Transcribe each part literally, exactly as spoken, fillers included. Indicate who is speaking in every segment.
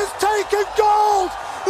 Speaker 1: has taken gold!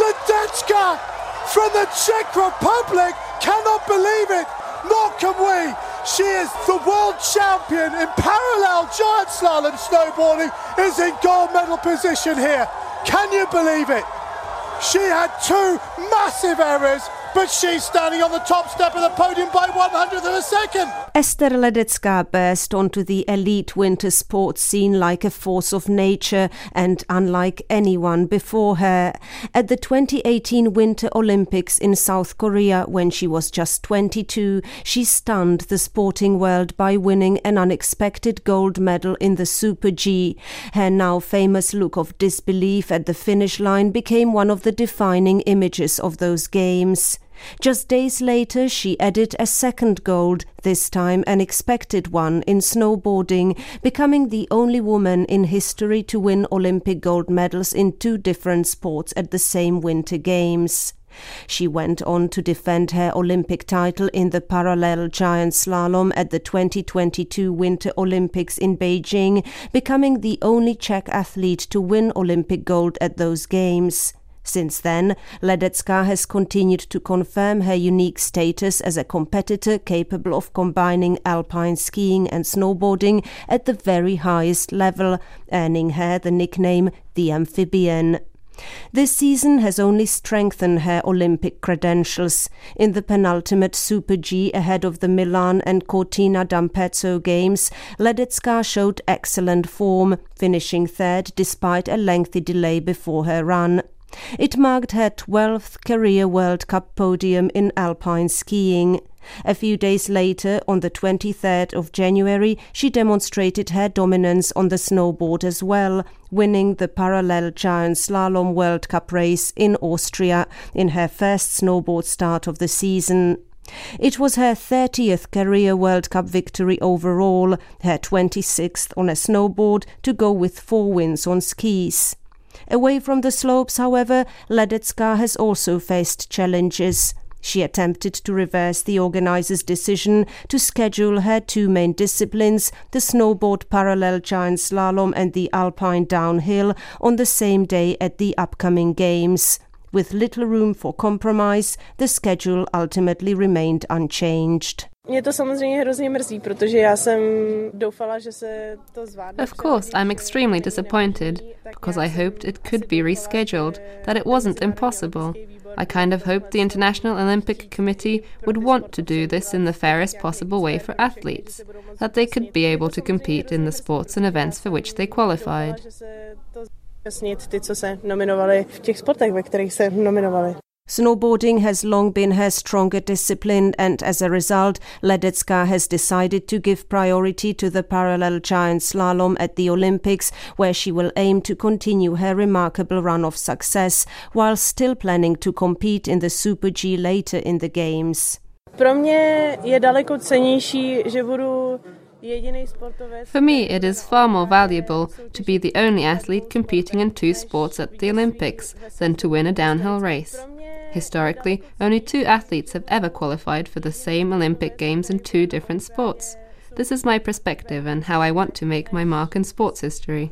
Speaker 1: Ledecka from the Czech Republic cannot believe it, nor can we. She is the world champion in parallel giant slalom snowboarding, is in gold medal position here. Can you believe it? She had two massive errors, but she's standing on the top step of the podium by one hundredth of a second.
Speaker 2: Ester Ledecka burst onto the elite winter sports scene like a force of nature and unlike anyone before her. At the twenty eighteen Winter Olympics in South Korea, when she was just twenty-two, she stunned the sporting world by winning an unexpected gold medal in the Super G. Her now famous look of disbelief at the finish line became one of the defining images of those games. Just days later, she added a second gold, this time an expected one, in snowboarding, becoming the only woman in history to win Olympic gold medals in two different sports at the same Winter Games. She went on to defend her Olympic title in the parallel giant slalom at the twenty twenty-two Winter Olympics in Beijing, becoming the only Czech athlete to win Olympic gold at those games. Since then, Ledecka has continued to confirm her unique status as a competitor capable of combining alpine skiing and snowboarding at the very highest level, earning her the nickname the Amphibian. This season has only strengthened her Olympic credentials. In the penultimate Super G ahead of the Milan and Cortina d'Ampezzo games, Ledecka showed excellent form, finishing third despite a lengthy delay before her run. It marked her twelfth career World Cup podium in alpine skiing. A few days later, on the twenty-third of January, she demonstrated her dominance on the snowboard as well, winning the parallel giant slalom World Cup race in Austria in her first snowboard start of the season. It was her thirtieth career World Cup victory overall, her twenty-sixth on a snowboard, to go with four wins on skis. Away from the slopes, however, Ledecka has also faced challenges. She attempted to reverse the organizers' decision to schedule her two main disciplines, the snowboard parallel giant slalom and the alpine downhill, on the same day at the upcoming games. With little room for compromise, the schedule ultimately remained unchanged.
Speaker 3: Of course, I'm extremely disappointed, because I hoped it could be rescheduled, that it wasn't impossible. I kind of hoped the International Olympic Committee would want to do this in the fairest possible way for athletes, that they could be able to compete in the sports and events for which they qualified.
Speaker 2: Snowboarding has long been her stronger discipline, and as a result, Ledecka has decided to give priority to the parallel giant slalom at the Olympics, where she will aim to continue her remarkable run of success, while still planning to compete in the Super G later in the Games.
Speaker 3: Pro mě je daleko cennější, že budu
Speaker 4: For me, it is far more valuable to be the only athlete competing in two sports at the Olympics than to win a downhill race. Historically, only two athletes have ever qualified for the same Olympic Games in two different sports. This is my perspective and how I want to make my mark in sports history.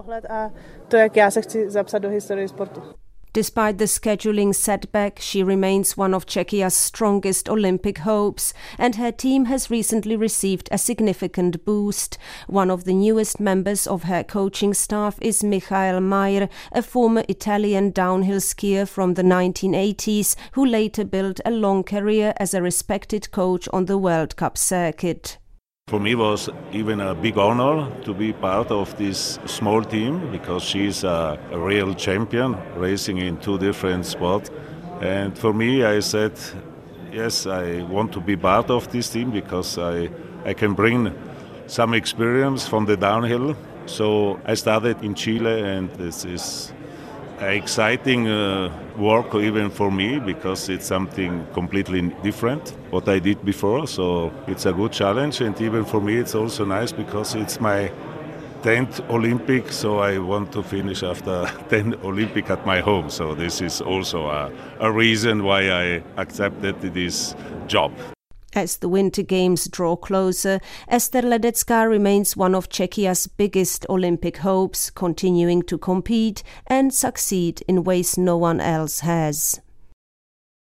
Speaker 2: Despite the scheduling setback, she remains one of Czechia's strongest Olympic hopes, and her team has recently received a significant boost. One of the newest members of her coaching staff is Michael Mayer, a former Italian downhill skier from the nineteen eighties, who later built a long career as a respected coach on the World Cup circuit.
Speaker 5: For me, it was even a big honor to be part of this small team, because she's a, a real champion, racing in two different sports. And for me, I said, yes, I want to be part of this team, because I, I can bring some experience from the downhill. So I started in Chile, and this is exciting uh, work even for me, because it's something completely different what I did before, so it's a good challenge. And even for me it's also nice, because it's my tenth Olympic, so I want to finish after ten Olympic at my home, so this is also a, a reason why I accepted this job.
Speaker 2: As the Winter Games draw closer, Ester Ledecká remains one of Czechia's biggest Olympic hopes, continuing to compete and succeed in ways no one else has.